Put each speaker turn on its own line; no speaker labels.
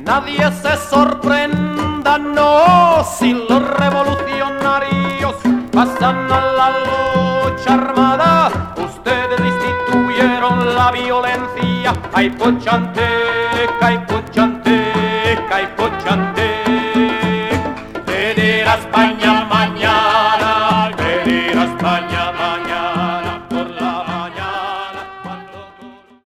Nadie se sorprenda, no, si los revolucionarios pasan a la lucha armada. Ustedes instituyeron la violencia, hay pochanteca, hay pochanteca.